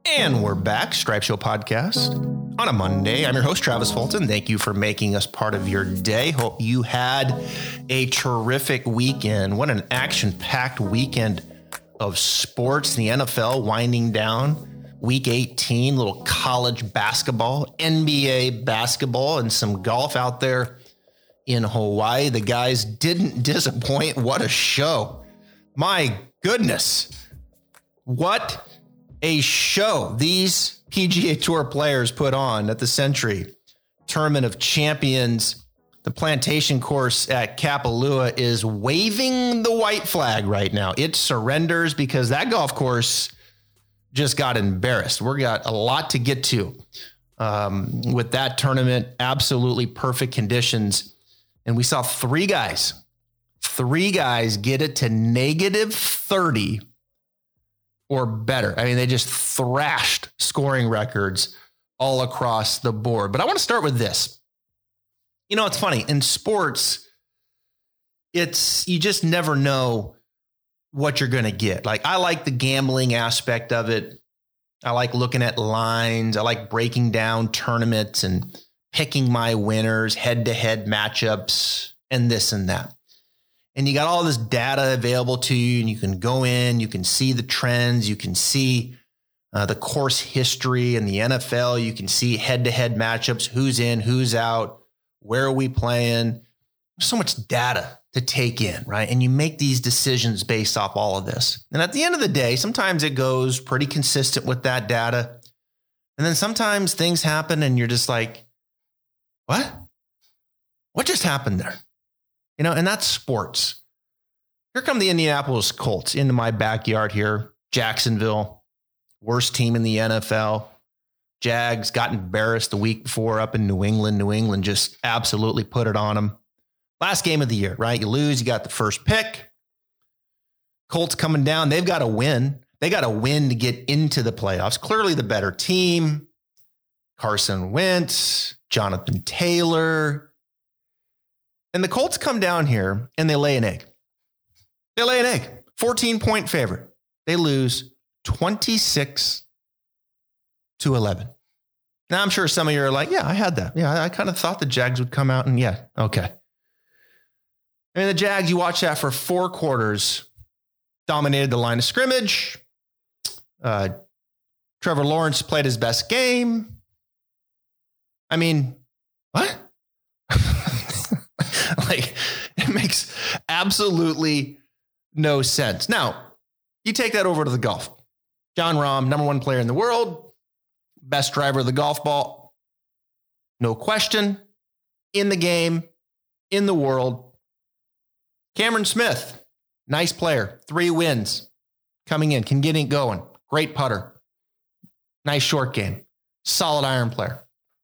And we're back, Stripe Show Podcast on a Monday. I'm your host, Travis Fulton. Thank you for making us part of your day. Hope you had a terrific weekend. What an action-packed weekend of sports. The NFL winding down. Week 18, little college basketball, NBA basketball, and some golf out there in Hawaii. The guys didn't disappoint. What a show. My goodness. What a show these PGA Tour players put on at the Century Tournament of Champions. The plantation course at Kapalua is waving the white flag right now. It surrenders because that golf course just got embarrassed. We got a lot to get to with that tournament. Absolutely perfect conditions. And we saw three guys get it to negative 30 or better. I mean, they just thrashed scoring records all across the board. But I want to start with this. You know, it's funny. In sports, you just never know what you're going to get. Like, I like the gambling aspect of it. I like looking at lines. I like breaking down tournaments and picking my winners, head-to-head matchups, and this and that. And you got all this data available to you, and you can go in, you can see the trends, you can see the course history in the NFL, you can see head-to-head matchups, who's in, who's out, where are we playing. There's so much data to take in, right? And you make these decisions based off all of this. And at the end of the day, sometimes it goes pretty consistent with that data. And then sometimes things happen and you're just like, what? What just happened there? You know, and that's sports. Here come the Indianapolis Colts into my backyard here. Jacksonville, worst team in the NFL. Jags got embarrassed the week before up in New England. New England just absolutely put it on them. Last game of the year, right? You lose, you got the first pick. Colts coming down. They've got to win. They got to win to get into the playoffs. Clearly the better team. Carson Wentz, Jonathan Taylor. And the Colts come down here and they lay an egg. 14-point favorite. They lose 26-11. Now, I'm sure some of you are like, yeah, I had that. Yeah, I kind of thought the Jags would come out and yeah, okay. I mean, the Jags, you watch that for 4 quarters, dominated the line of scrimmage. Trevor Lawrence played his best game. I mean, what? Like, it makes absolutely no sense. Now, you take that over to the golf. Jon Rahm, number 1 player in the world, best driver of the golf ball. No question. In the game, in the world. Cameron Smith, nice player, 3 wins coming in, can get it going. Great putter. Nice short game. Solid iron player.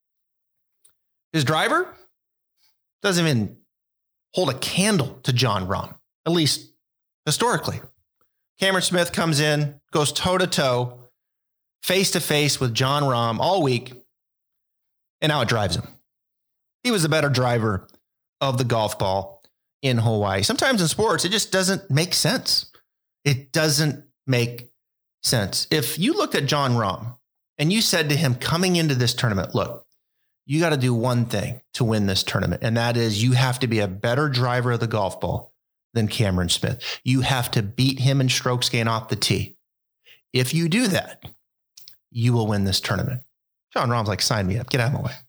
His driver doesn't even hold a candle to Jon Rahm, at least historically. Cameron Smith comes in, goes toe-to-toe, face-to-face with Jon Rahm all week, and now it drives him. He was the better driver of the golf ball in Hawaii. Sometimes in sports, it just doesn't make sense. It doesn't make sense. If you looked at Jon Rahm and you said to him coming into this tournament, look, you got to do one thing to win this tournament, and that is you have to be a better driver of the golf ball than Cameron Smith. You have to beat him in strokes gained off the tee. If you do that, you will win this tournament. Jon Rahm's like, sign me up. Get out of my way.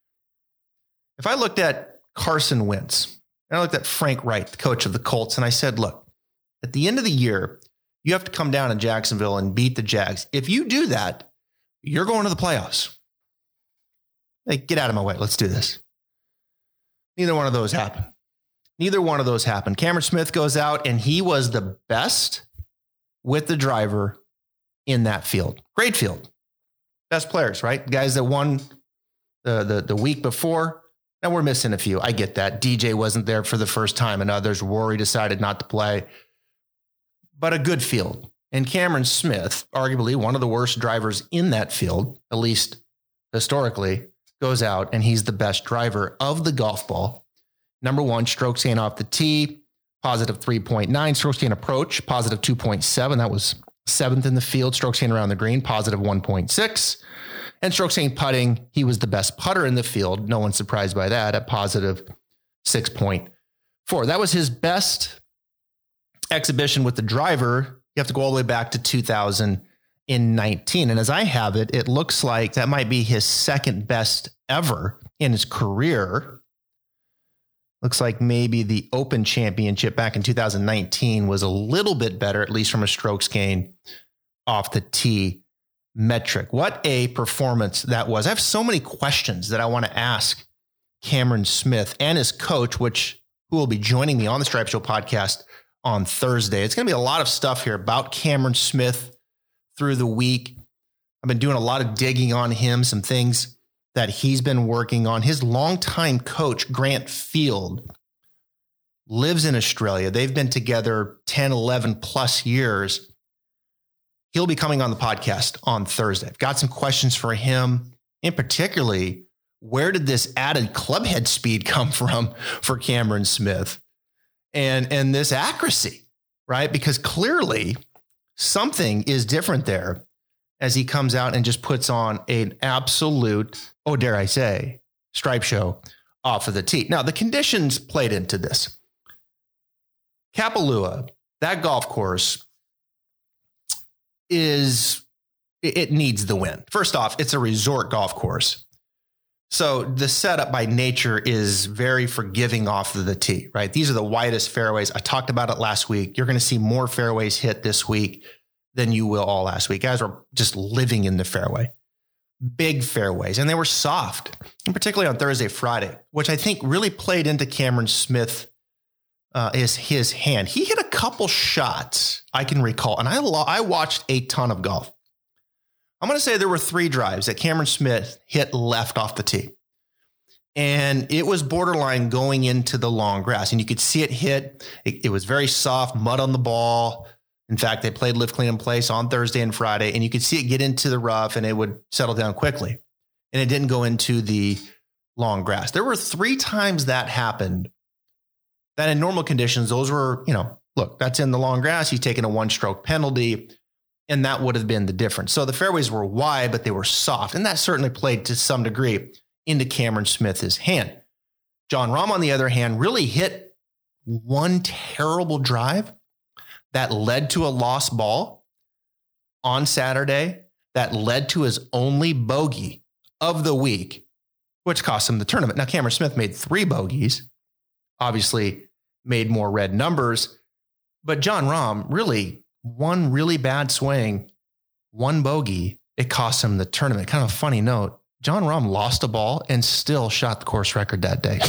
If I looked at Carson Wentz, and I looked at Frank Wright, the coach of the Colts, and I said, look, at the end of the year, you have to come down in Jacksonville and beat the Jags. If you do that, you're going to the playoffs. Like, get out of my way. Let's do this. Neither one of those happened. Cameron Smith goes out, and he was the best with the driver in that field. Great field. Best players, right? Guys that won the week before. Now we're missing a few. I get that. DJ wasn't there for the first time, and others. Rory decided not to play. But a good field. And Cameron Smith, arguably one of the worst drivers in that field, at least historically, goes out and he's the best driver of the golf ball. Number 1, strokes gained off the tee, positive 3.9. Strokes gained approach, positive 2.7. That was 7th in the field, strokes gained around the green, positive 1.6. And strokes gained putting, he was the best putter in the field. No one's surprised by that, at positive 6.4. That was his best exhibition with the driver. You have to go all the way back to 2019. And as I have it, it looks like that might be his second best ever in his career. Looks like maybe the Open Championship back in 2019 was a little bit better, at least from a strokes gain off the tee metric. What a performance that was. I have so many questions that I want to ask Cameron Smith and his coach, who will be joining me on the Stripe Show podcast on Thursday. It's going to be a lot of stuff here about Cameron Smith through the week. I've been doing a lot of digging on him, some things that he's been working on. His longtime coach, Grant Field, lives in Australia. They've been together 10, 11 plus years. He'll be coming on the podcast on Thursday. I've got some questions for him, and particularly, where did this added clubhead speed come from for Cameron Smith and this accuracy, right? Because clearly something is different there as he comes out and just puts on an absolute, dare I say, stripe show off of the tee. Now, the conditions played into this. Kapalua, that golf course, it needs the win. First off, it's a resort golf course. So the setup by nature is very forgiving off of the tee, right? These are the widest fairways. I talked about it last week. You're going to see more fairways hit this week than you will all last week. Guys were just living in the fairway. Big fairways. And they were soft, and particularly on Thursday, Friday, which I think really played into Cameron Smith is his hand. He hit a couple shots I can recall, and I watched a ton of golf. I'm going to say there were 3 drives that Cameron Smith hit left off the tee. And it was borderline going into the long grass. And you could see it hit. It was very soft, mud on the ball. In fact, they played Live Clean in Place on Thursday and Friday. And you could see it get into the rough and it would settle down quickly. And it didn't go into the long grass. There were 3 times that happened that in normal conditions, those were, look, that's in the long grass. He's taking a 1-stroke penalty. And that would have been the difference. So the fairways were wide, but they were soft. And that certainly played to some degree into Cameron Smith's hand. Jon Rahm, on the other hand, really hit one terrible drive that led to a lost ball on Saturday, that led to his only bogey of the week, which cost him the tournament. Now, Cameron Smith made 3 bogeys, obviously made more red numbers, but Jon Rahm really, one really bad swing, 1 bogey, it cost him the tournament. Kind of a funny note. Jon Rahm lost a ball and still shot the course record that day.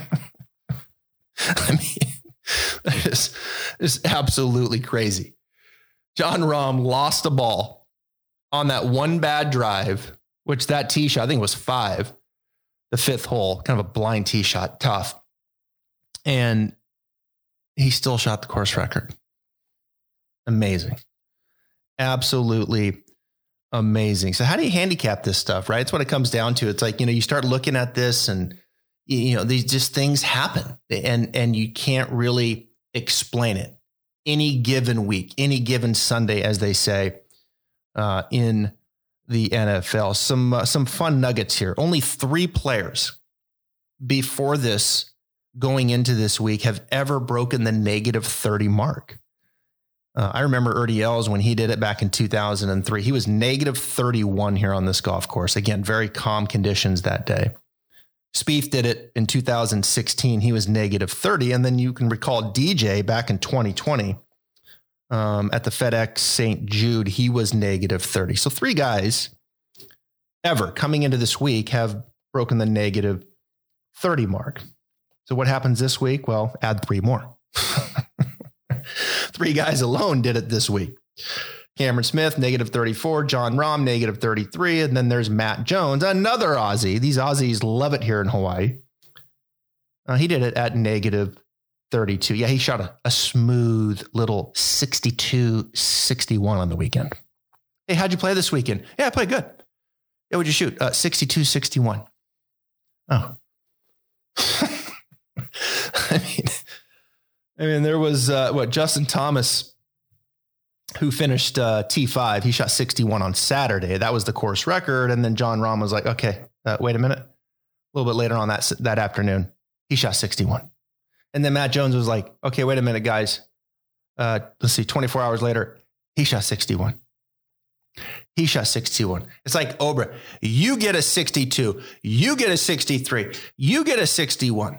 I mean, it's absolutely crazy. Jon Rahm lost a ball on that 1 bad drive, which that tee shot, I think it was 5, the 5th hole, kind of a blind tee shot, tough. And he still shot the course record. Amazing. Absolutely amazing. So how do you handicap this stuff, right? It's what it comes down to. It's like, you start looking at this and, these just things happen and you can't really explain it. Any given week, any given Sunday, as they say, in the NFL. Some fun nuggets here. Only 3 players before this going into this week have ever broken the negative 30 mark. I remember Ernie Els when he did it back in 2003. He was negative 31 here on this golf course. Again, very calm conditions that day. Spieth did it in 2016. He was negative 30. And then you can recall DJ back in 2020 at the FedEx St. Jude. He was negative 30. So 3 guys ever coming into this week have broken the negative 30 mark. So what happens this week? Well, add 3 more. 3 guys alone did it this week. Cameron Smith, negative 34. Jon Rahm, negative 33. And then there's Matt Jones, another Aussie. These Aussies love it here in Hawaii. He did it at negative 32. Yeah, he shot a smooth little 62-61 on the weekend. Hey, how'd you play this weekend? Yeah, I played good. Yeah, what'd you shoot? 62-61. Oh. I mean, there was Justin Thomas who finished T5. He shot 61 on Saturday. That was the course record. And then Jon Rahm was like, okay, wait a minute. A little bit later on that afternoon, he shot 61. And then Matt Jones was like, okay, wait a minute, guys. Let's see, 24 hours later, he shot 61. He shot 61. It's like, Obra, you get a 62, you get a 63, you get a 61.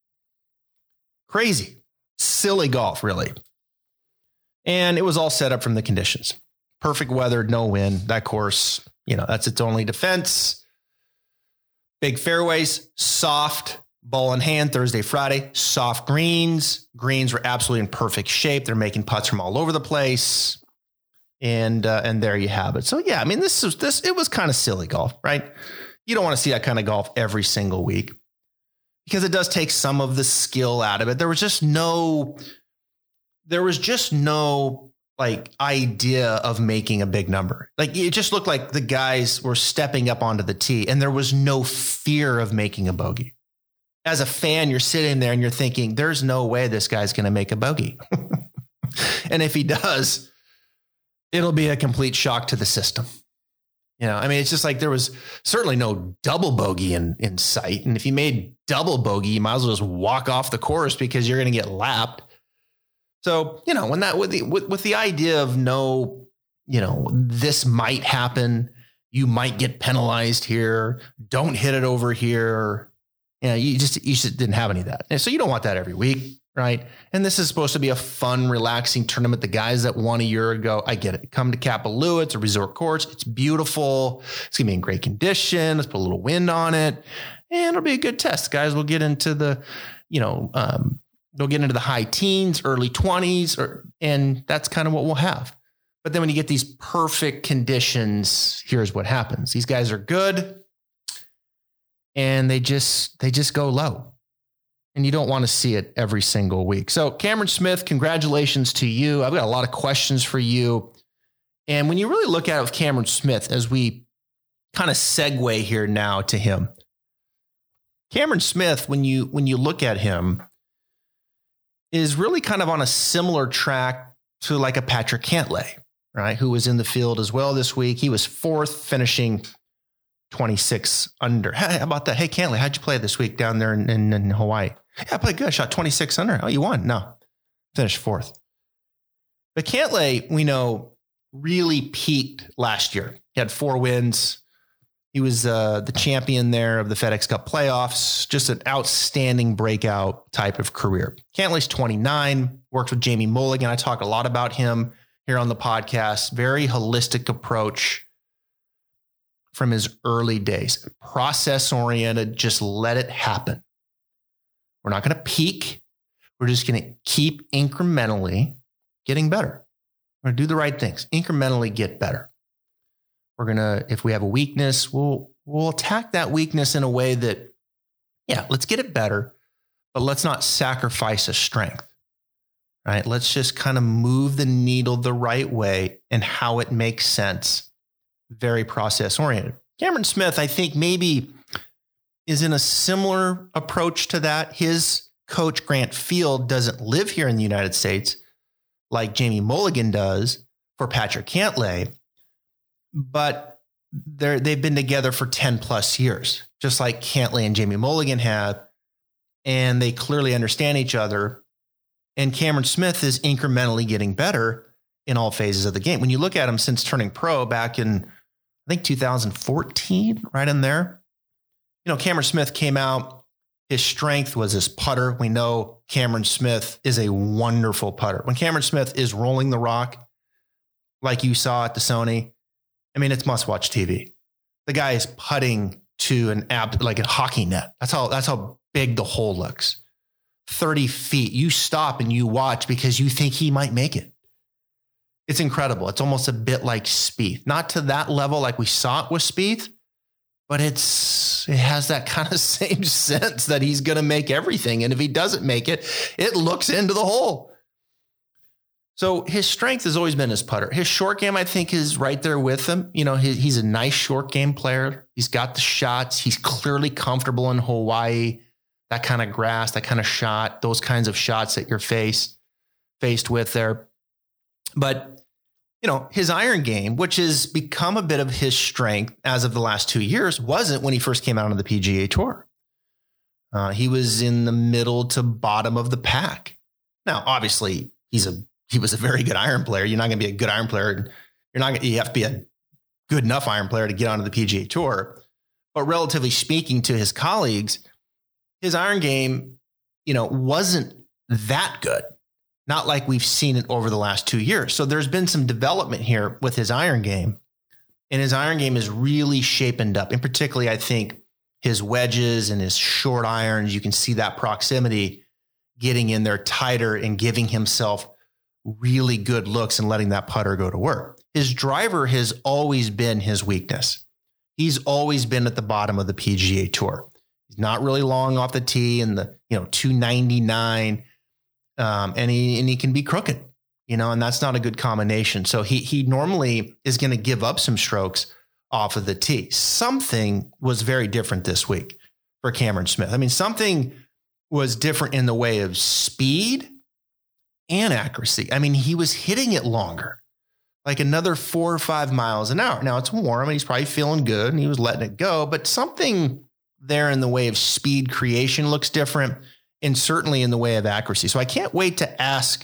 Crazy, silly golf, really. And it was all set up from the conditions. Perfect weather, no wind. That course, that's its only defense. Big fairways, soft, ball in hand Thursday, Friday, soft greens. Greens were absolutely in perfect shape. They're making putts from all over the place. And there you have it. So yeah, I mean, it was kind of silly golf, right? You don't want to see that kind of golf every single week because it does take some of the skill out of it. There was just no like idea of making a big number. Like it just looked like the guys were stepping up onto the tee and there was no fear of making a bogey. As a fan, you're sitting there and you're thinking, there's no way this guy's going to make a bogey. And if he does, it'll be a complete shock to the system. I mean, it's just like there was certainly no double bogey in sight. And if you made double bogey, you might as well just walk off the course because you're going to get lapped. So, when that with the idea of no, this might happen, you might get penalized here. Don't hit it over here. You just didn't have any of that. And so you don't want that every week. Right. And this is supposed to be a fun, relaxing tournament. The guys that won a year ago, I get it. Come to Kapalua. It's a resort course. It's beautiful. It's going to be in great condition. Let's put a little wind on it and it'll be a good test. Guys will get into the, they'll get into the high teens, early 20s, and that's kind of what we'll have. But then when you get these perfect conditions, here's what happens. These guys are good and they just go low. And you don't want to see it every single week. So Cameron Smith, congratulations to you. I've got a lot of questions for you. And when you really look at it with Cameron Smith, as we kind of segue here now to him, Cameron Smith, when you look at him, is really kind of on a similar track to like a Patrick Cantlay, right? Who was in the field as well this week. He was fourth, finishing 26 under. Hey, how about that? Hey, Cantlay, how'd you play this week down there in Hawaii? Yeah, I played good. I shot 26 under. Oh, you won? No, finished fourth. But Cantlay, we know, really peaked last year. He had 4 wins. He was the champion there of the FedEx Cup playoffs. Just an outstanding breakout type of career. Cantlay's 29, works with Jamie Mulligan. I talk a lot about him here on the podcast. Very holistic approach from his early days. Process oriented, just let it happen. We're not going to peak. We're just going to keep incrementally getting better. We're going to do the right things, incrementally get better. We're going to, if we have a weakness, we'll attack that weakness in a way that, yeah, let's get it better, but let's not sacrifice a strength, right? Let's just kind of move the needle the right way and how it makes sense. Very process oriented. Cameron Smith, I think maybe is in a similar approach to that. His coach, Grant Field, doesn't live here in the United States like Jamie Mulligan does for Patrick Cantlay, but they've been together for 10 plus years, just like Cantlay and Jamie Mulligan have, and they clearly understand each other. And Cameron Smith is incrementally getting better in all phases of the game. When you look at him since turning pro back in, I think 2014, right in there. Cameron Smith came out. His strength was his putter. We know Cameron Smith is a wonderful putter. When Cameron Smith is rolling the rock, like you saw at the Sony, I mean, it's must-watch TV. The guy is putting to like a hockey net. That's how big the hole looks. 30 feet. You stop and you watch because you think he might make it. It's incredible. It's almost a bit like Spieth. Not to that level like we saw it with Spieth, but it has that kind of same sense that he's going to make everything. And if he doesn't make it, it looks into the hole. So his strength has always been his putter. His short game, I think, is right there with him. He's a nice short game player. He's got the shots. He's clearly comfortable in Hawaii. That kind of grass, that kind of shot, those kinds of shots that you're faced with there. But his iron game, which has become a bit of his strength as of the last 2 years, wasn't when he first came out on the PGA Tour. He was in the middle to bottom of the pack. Now, obviously, he was a very good iron player. You're not going to be a good iron player. You have to be a good enough iron player to get onto the PGA Tour. But relatively speaking to his colleagues, his iron game, wasn't that good. Not like we've seen it over the last 2 years. So there's been some development here with his iron game. And his iron game is really shapened up. And particularly, I think, his wedges and his short irons, you can see that proximity getting in there tighter and giving himself really good looks and letting that putter go to work. His driver has always been his weakness. He's always been at the bottom of the PGA Tour. He's not really long off the tee in the 299. And he can be crooked, and that's not a good combination. So he normally is going to give up some strokes off of the tee. Something was very different this week for Cameron Smith. I mean, something was different in the way of speed and accuracy. I mean, he was hitting it longer, like another 4 or 5 miles an hour. Now it's warm and he's probably feeling good and he was letting it go, but something there in the way of speed creation looks different. And certainly in the way of accuracy. So I can't wait to ask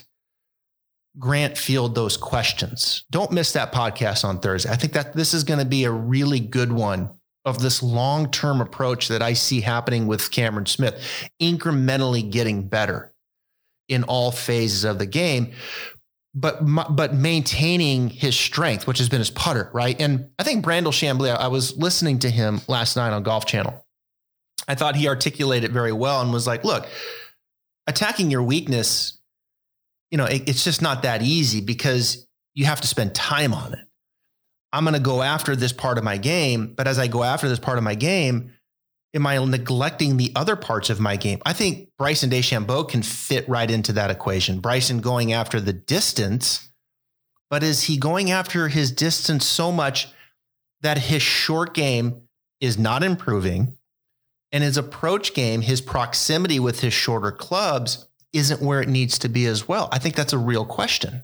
Grant Field those questions. Don't miss that podcast on Thursday. I think that this is going to be a really good one of this long-term approach that I see happening with Cameron Smith, incrementally getting better in all phases of the game, but maintaining his strength, which has been his putter, right? And I think Brandel Chambly, I was listening to him last night on Golf Channel. I thought he articulated very well and was like, look, attacking your weakness, it's just not that easy because you have to spend time on it. I'm going to go after this part of my game, but as I go after this part of my game, am I neglecting the other parts of my game? I think Bryson DeChambeau can fit right into that equation. Bryson going after the distance, but is he going after his distance so much that his short game is not improving? And his approach game, his proximity with his shorter clubs isn't where it needs to be as well. I think that's a real question.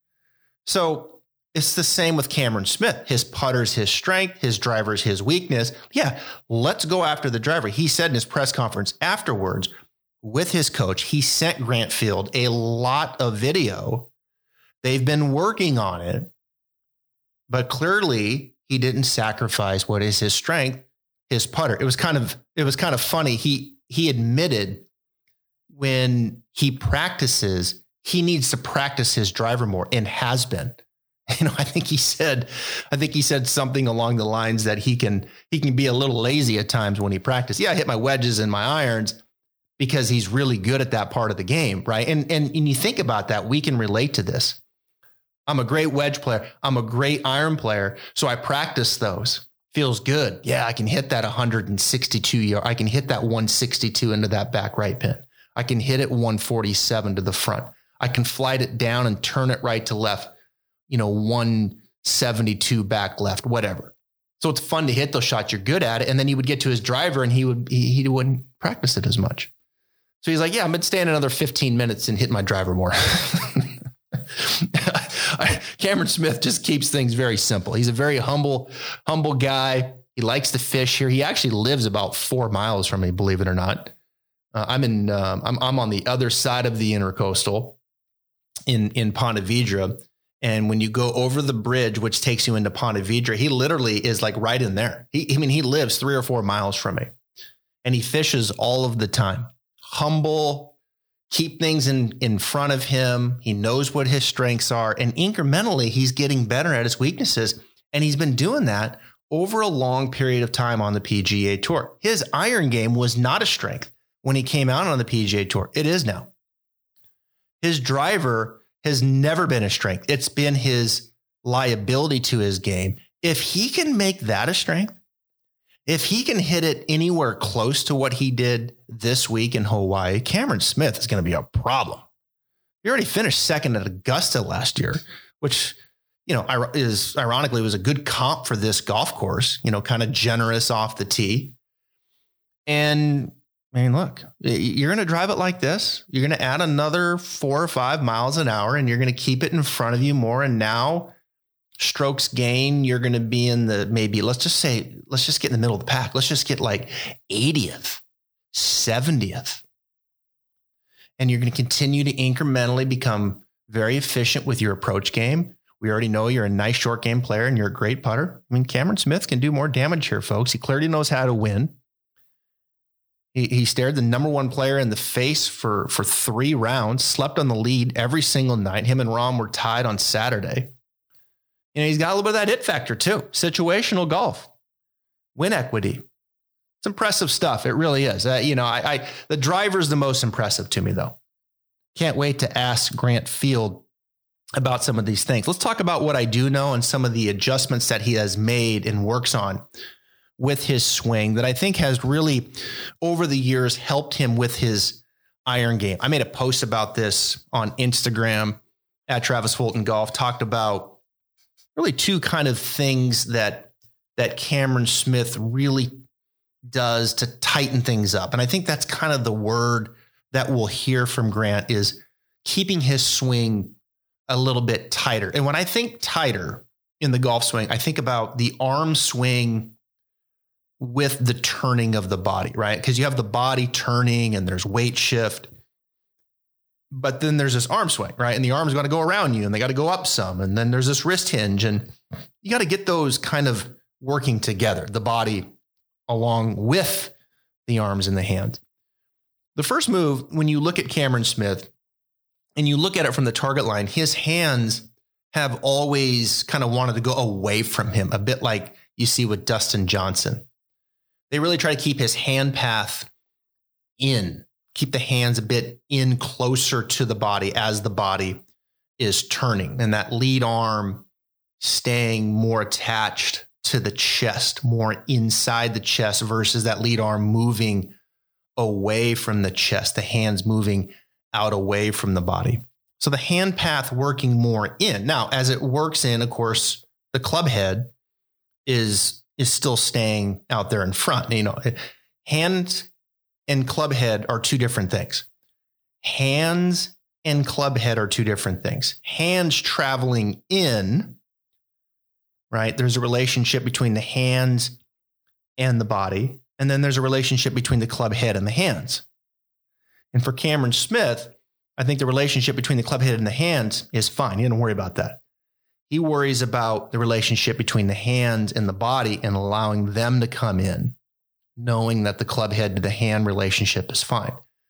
So it's the same with Cameron Smith. His putter's his strength, his driver's his weakness. Yeah, let's go after the driver. He said in his press conference afterwards with his coach, he sent Grant Field a lot of video. They've been working on it, but clearly he didn't sacrifice what is his strength, his putter. It was kind of funny. He admitted when he practices, he needs to practice his driver more and has been. I think he said something along the lines that he can be a little lazy at times when he practices. Yeah, I hit my wedges and my irons because he's really good at that part of the game, right? And you think about that, we can relate to this. I'm a great wedge player. I'm a great iron player, so I practice those. Feels good. Yeah, I can hit that 162 yard. I can hit that 162 into that back right pin. I can hit it 147 to the front. I can flight it down and turn it right to left, 172 back left, whatever. So it's fun to hit those shots. You're good at it. And then he would get to his driver and he wouldn't practice it as much. So he's like, yeah, I'm going to stay in another 15 minutes and hit my driver more. Cameron Smith just keeps things very simple. He's a very humble guy. He likes to fish here. He actually lives about 4 miles from me, believe it or not. I'm on the other side of the Intercoastal in Ponte Vedra. And when you go over the bridge, which takes you into Ponte Vedra, he literally is like right in there. He lives 3 or 4 miles from me and he fishes all of the time. Humble, keep things in front of him. He knows what his strengths are, and incrementally he's getting better at his weaknesses. And he's been doing that over a long period of time on the PGA Tour. His iron game was not a strength when he came out on the PGA Tour. It is now. His driver has never been a strength. It's been his liability to his game. If he can make that a strength, if he can hit it anywhere close to what he did this week in Hawaii, Cameron Smith is going to be a problem. He already finished second at Augusta last year, which, ironically was a good comp for this golf course, kind of generous off the tee. And look, you're going to drive it like this. You're going to add another 4 or 5 miles an hour and you're going to keep it in front of you more. And now strokes gain, you're going to be in the maybe, let's just get in the middle of the pack. Let's just get like 80th, 70th. And you're going to continue to incrementally become very efficient with your approach game. We already know you're a nice short game player and you're a great putter. I mean, Cameron Smith can do more damage here, folks. He clearly knows how to win. He stared the number one player in the face for 3 rounds, slept on the lead every single night. Him and Rahm were tied on Saturday. He's got a little bit of that hit factor too. Situational golf, win equity. It's impressive stuff. It really is. The driver's the most impressive to me though. Can't wait to ask Grant Field about some of these things. Let's talk about what I do know and some of the adjustments that he has made and works on with his swing that I think has really over the years helped him with his iron game. I made a post about this on Instagram at Travis Fulton Golf, talked about really 2 kind of things that Cameron Smith really does to tighten things up. And I think that's kind of the word that we'll hear from Grant is keeping his swing a little bit tighter. And when I think tighter in the golf swing, I think about the arm swing with the turning of the body, right? Because you have the body turning and there's weight shift, but then there's this arm swing, right? And the arm's got to go around you and they got to go up some. And then there's this wrist hinge and you got to get those kind of working together, the body along with the arms and the hand. The first move, when you look at Cameron Smith and you look at it from the target line, his hands have always kind of wanted to go away from him, a bit like you see with Dustin Johnson. They really try to keep his hand path in, keep the hands a bit in closer to the body as the body is turning, and that lead arm staying more attached to the chest, more inside the chest versus that lead arm moving away from the chest, the hands moving out away from the body. So the hand path working more in. Now, as it works in, of course, the club head is still staying out there in front. Hands and club head are 2 different things. Hands and club head are 2 different things. Hands traveling in, right? There's a relationship between the hands and the body. And then there's a relationship between the club head and the hands. And for Cameron Smith, I think the relationship between the club head and the hands is fine. He doesn't worry about that. He worries about the relationship between the hands and the body and allowing them to come in, knowing that the club head to the hand relationship is fine.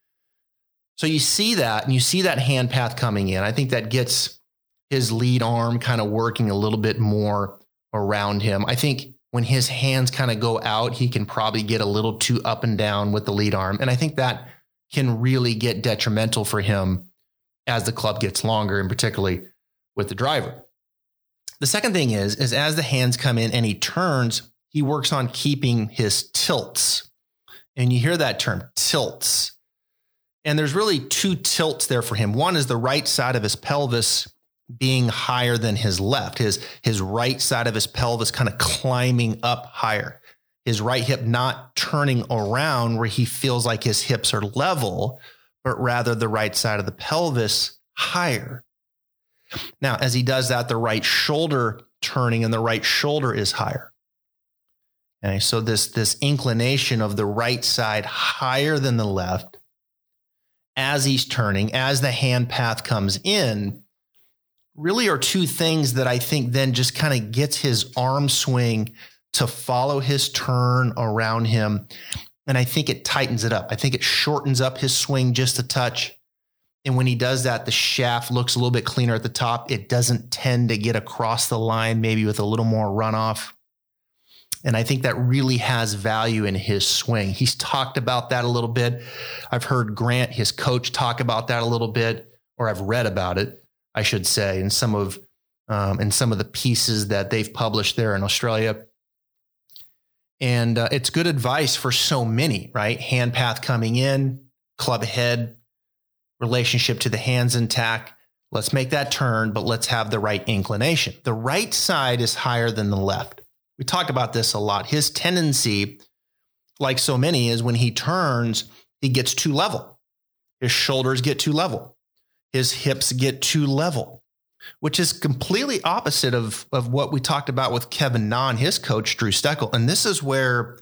So you see that, and you see that hand path coming in. I think that gets his lead arm kind of working a little bit more around him. I think when his hands kind of go out, he can probably get a little too up and down with the lead arm. And I think that can really get detrimental for him as the club gets longer, and particularly with the driver. The second thing is as the hands come in and he turns, he works on keeping his tilts. And you hear that term, tilts. And there's really 2 tilts there for him. One is the right side of his pelvis being higher than his left, his right side of his pelvis kind of climbing up higher, his right hip not turning around where he feels like his hips are level, but rather the right side of the pelvis higher. Now, as he does that, the right shoulder turning and the right shoulder is higher. Okay, so this inclination of the right side higher than the left as he's turning, as the hand path comes in, really are 2 things that I think then just kind of gets his arm swing to follow his turn around him. And I think it tightens it up. I think it shortens up his swing just a touch. And when he does that, the shaft looks a little bit cleaner at the top. It doesn't tend to get across the line, maybe with a little more runoff. And I think that really has value in his swing. He's talked about that a little bit. I've heard Grant, his coach, talk about that a little bit, or I've read about it, I should say, in some of the pieces that they've published there in Australia. And it's good advice for so many, right? Hand path coming in, club head, relationship to the hands intact. Let's make that turn, but let's have the right inclination. The right side is higher than the left. We talk about this a lot. His tendency, like so many, is when he turns, he gets too level. His shoulders get too level. His hips get too level. which is completely opposite of what we talked about with Kevin Na and his coach, Drew Steckel. And this is where,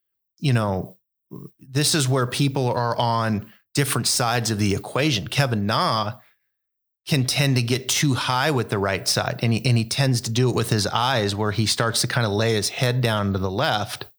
people are on different sides of the equation. Kevin Na can tend to get too high with the right side. And he tends to do it with his eyes, where he starts to kind of lay his head down to the left.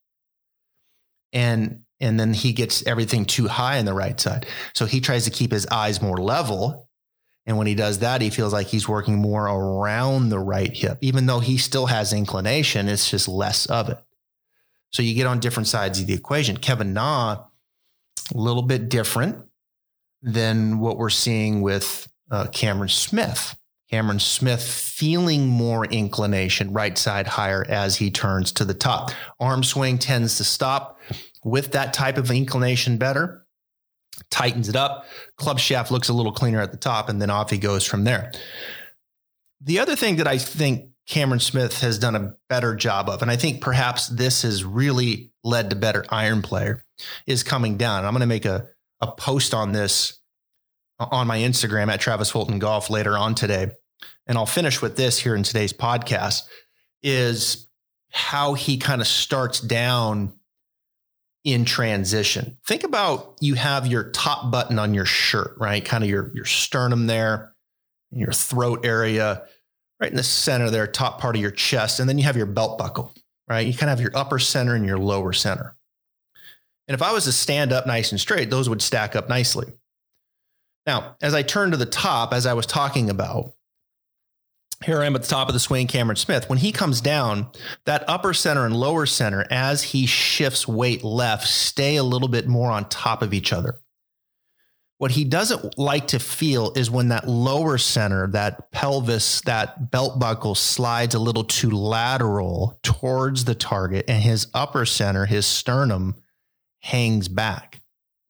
And then he gets everything too high on the right side. So he tries to keep his eyes more level. And when he does that, he feels like he's working more around the right hip, even though he still has inclination, it's just less of it. So you get on different sides of the equation. Kevin Na, a little bit different than what we're seeing with Cameron Smith. Cameron Smith feeling more inclination, right side higher as he turns to the top. Arm swing tends to stop with that type of inclination better, tightens it up. Club shaft looks a little cleaner at the top, and then off he goes from there. The other thing that I think Cameron Smith has done a better job of, and I think perhaps this has really led to better iron play, is coming down. I'm going to make a post on this on my Instagram at Travis Fulton Golf later on today. And I'll finish with this here in today's podcast, is how he kind of starts down in transition. Think about, you have your top button on your shirt, right? Kind of your sternum there, your throat area, right in the center there, top part of your chest. And then you have your belt buckle, right? You kind of have your upper center and your lower center. And if I was to stand up nice and straight, those would stack up nicely. Now, as I turn to the top, as I was talking about, here I am at the top of the swing, Cameron Smith. When he comes down, that upper center and lower center, as he shifts weight left, stay a little bit more on top of each other. What he doesn't like to feel is when that lower center, that pelvis, that belt buckle slides a little too lateral towards the target, and his upper center, his sternum, hangs back.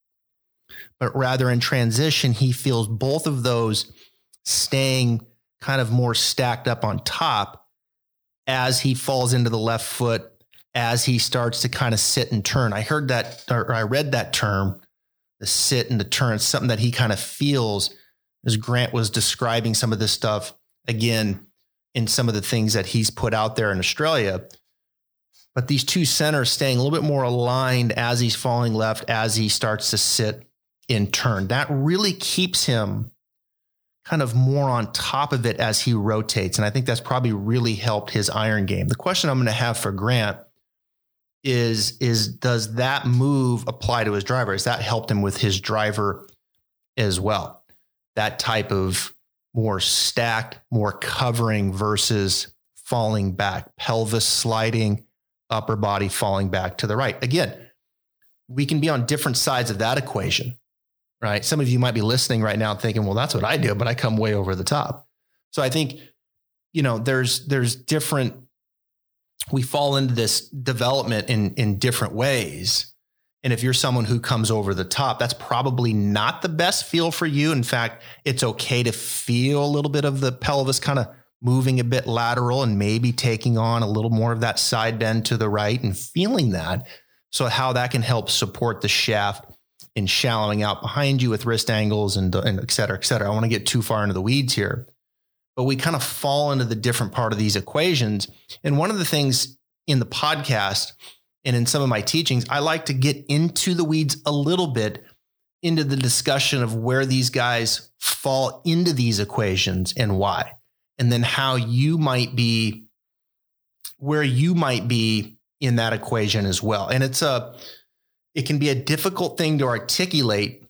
But rather in transition, he feels both of those staying kind of more stacked up on top as he falls into the left foot, as he starts to kind of sit and turn. I heard that, or I read that term, the sit and the turn. It's something that he kind of feels, as Grant was describing some of this stuff again in some of the things that he's put out there in Australia. But these two centers staying a little bit more aligned as he's falling left, as he starts to sit and turn. That really keeps him kind of more on top of it as he rotates. And I think that's probably really helped his iron game. The question I'm going to have for Grant is does that move apply to his driver? Has that helped him with his driver as well? That type of more stacked, more covering versus falling back, pelvis sliding, upper body falling back to the right. Again, we can be on different sides of that equation, right? Some of you might be listening right now thinking, well, that's what I do, but I come way over the top. So I think, there's different, we fall into this development in different ways. And if you're someone who comes over the top, that's probably not the best feel for you. In fact, it's okay to feel a little bit of the pelvis kind of moving a bit lateral and maybe taking on a little more of that side bend to the right and feeling that. So how that can help support the shaft in shallowing out behind you with wrist angles and et cetera, et cetera. I don't want to get too far into the weeds here, but we kind of fall into the different part of these equations. And one of the things in the podcast and in some of my teachings, I like to get into the weeds a little bit, into the discussion of where these guys fall into these equations and why, and then how you might be, where you might be in that equation as well. And it can be a difficult thing to articulate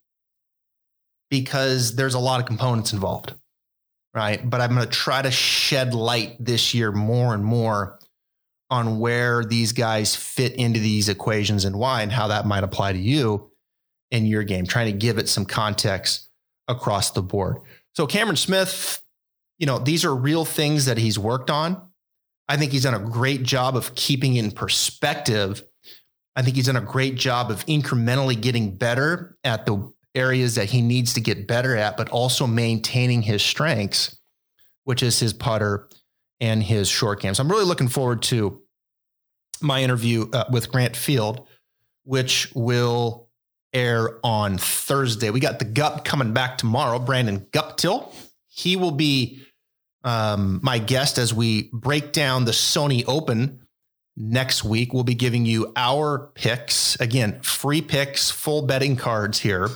because there's a lot of components involved, right? But I'm going to try to shed light this year more and more on where these guys fit into these equations and why, and how that might apply to you in your game, trying to give it some context across the board. So Cameron Smith, these are real things that he's worked on. I think he's done a great job of keeping in perspective. I think he's done a great job of incrementally getting better at the areas that he needs to get better at, but also maintaining his strengths, which is his putter and his short game. So I'm really looking forward to my interview with Grant Field, which will air on Thursday. We got the Gup coming back tomorrow, Brandon Guptill. He will be my guest as we break down the Sony Open next week. We'll be giving you our picks. Again, free picks, full betting cards here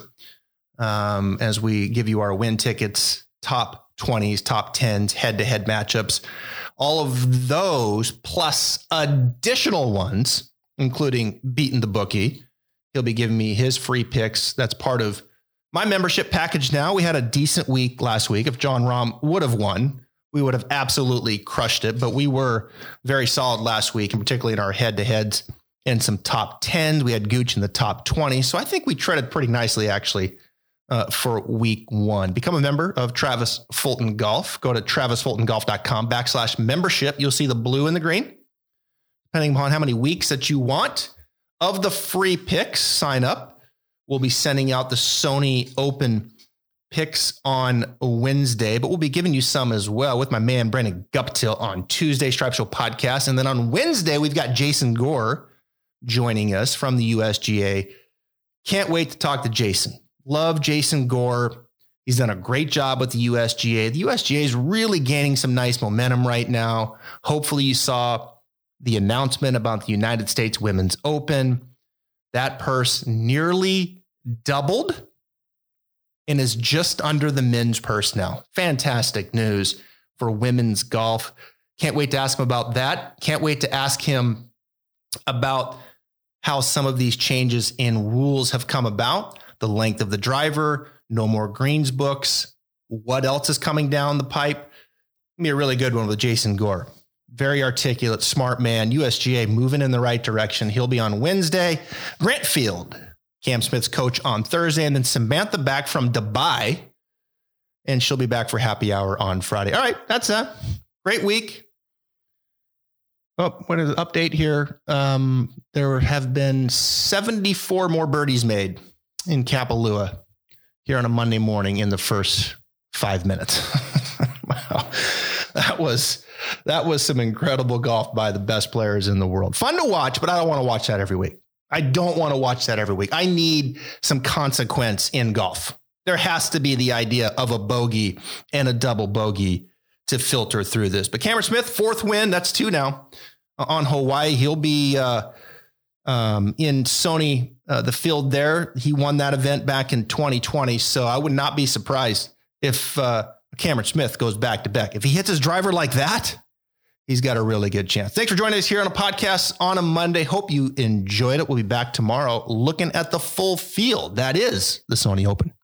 as we give you our win tickets, top 20s, top 10s, head-to-head matchups. All of those plus additional ones, including beating the bookie. He'll be giving me his free picks. That's part of my membership package now. We had a decent week last week. If John Rahm would have won, we would have absolutely crushed it. But we were very solid last week, and particularly in our head-to-heads and some top 10s. We had Gooch in the top 20. So I think we treaded pretty nicely, actually, for week one. Become a member of Travis Fulton Golf. Go to travisfultongolf.com/membership. You'll see the blue and the green, depending upon how many weeks that you want. Of the free picks, sign up. We'll be sending out the Sony Open picks on Wednesday, but we'll be giving you some as well with my man Brandon Guptill on Tuesday, Stripe Show podcast. And then on Wednesday, we've got Jason Gore joining us from the USGA. Can't wait to talk to Jason. Love Jason Gore. He's done a great job with the USGA. The USGA is really gaining some nice momentum right now. Hopefully you saw the announcement about the United States Women's Open. That purse nearly doubled and is just under the men's purse now. Fantastic news for women's golf. Can't wait to ask him about that. Can't wait to ask him about how some of these changes in rules have come about. The length of the driver, no more greens books. What else is coming down the pipe? Gonna be a really good one with Jason Gore. Very articulate, smart man. USGA moving in the right direction. He'll be on Wednesday. Grant Field, Cam Smith's coach, on Thursday. And then Samantha back from Dubai. And she'll be back for happy hour on Friday. All right, that's a great week. Oh, what is the update here? There have been 74 more birdies made in Kapalua here on a Monday morning in the first 5 minutes. Wow. That was some incredible golf by the best players in the world. Fun to watch, but I don't want to watch that every week. I need some consequence in golf. There has to be the idea of a bogey and a double bogey to filter through this. But Cameron Smith, fourth win. That's 2 now on Hawaii. He'll be in Sony, the field there. He won that event back in 2020. So I would not be surprised if Cameron Smith goes back to back. If he hits his driver like that, he's got a really good chance. Thanks for joining us here on a podcast on a Monday. Hope you enjoyed it. We'll be back tomorrow looking at the full field. That is the Sony Open.